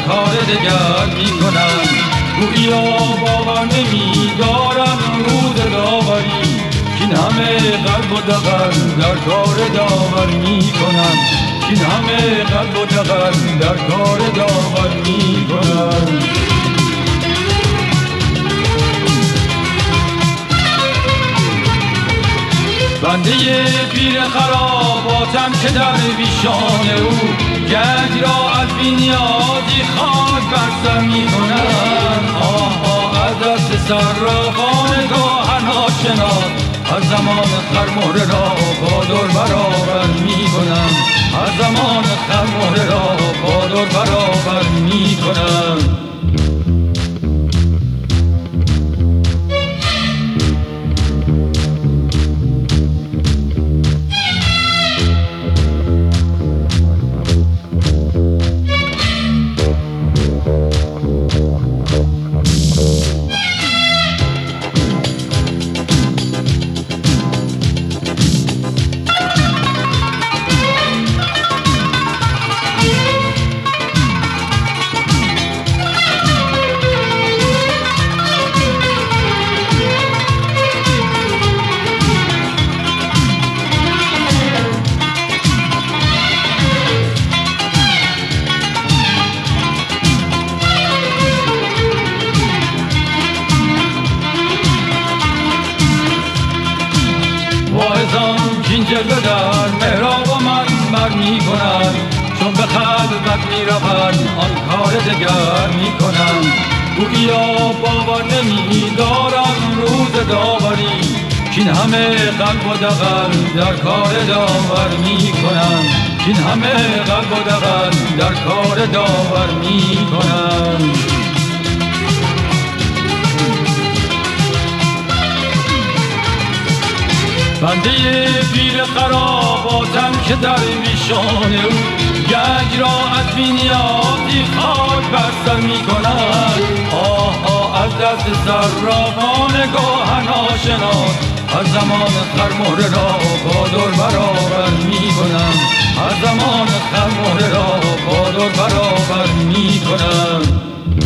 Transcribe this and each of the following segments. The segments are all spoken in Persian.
کار دگر می کنم. گوییا باور نمی دارم روز داوری، این همه قلب و دغل در کار داور می کنم، این همه قلب و دغل در کار داور می کنم. بنده پیر خراباتم که درویشان او گنج را از بی‌نیازی خاک بر سر می کنند. آه از دست صرافان گاهر ناشناس از زمان خرمهره را با دور برابر می کنم، از زمان خرمهره را با دور برابر می کنم. جلوه در محراب من بر می کنند، چون به خلوت می روند آن کار دگر می کنند. گوییا باور نمی دارم روز داوری، کین همه قلب و دغل در کار داور می کنند، کین همه قلب و دغل در کار داور می کنند. بنده پیر خراباتم که درویشان او گنج را از بی‌نیازی خاک بر سر می کنند. آه از دست صرافان گاهر ناشناس از زمان خرمهره را با دور برابر می کنم، از زمان خرمهره را با دور برابر می کنم.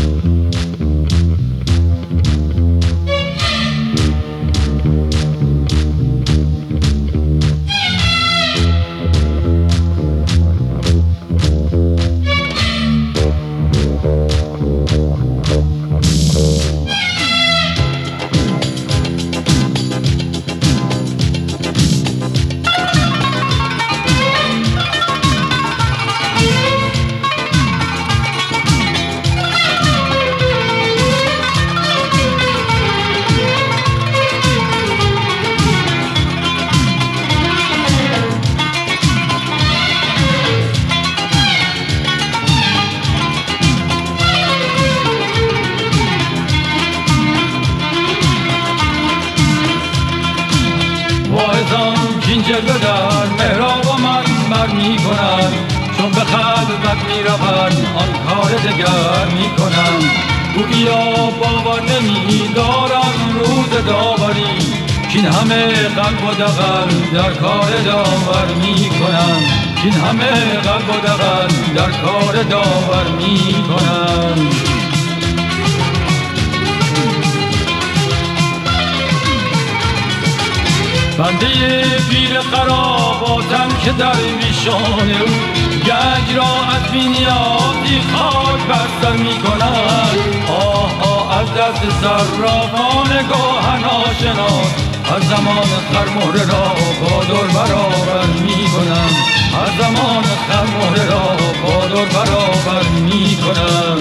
این جلوه در محراب من بر می کنند، چون به خلوت می روند آن کار دگر می کنند. گوییا باور نمی دارم روز داوری، کین همه قلب و دغل در کار داور می کنند، کین همه قلب و دغل در کار داور می کنند. بنده پیر خراباتم که درویشان او گنج را از بی‌نیازی خاک بر سر می کنند. آه از دست صرافان گاهر ناشناس از زمان خرمهره را با دور برابر می کنم، از زمان خرمهره را با دور برابر می کنم.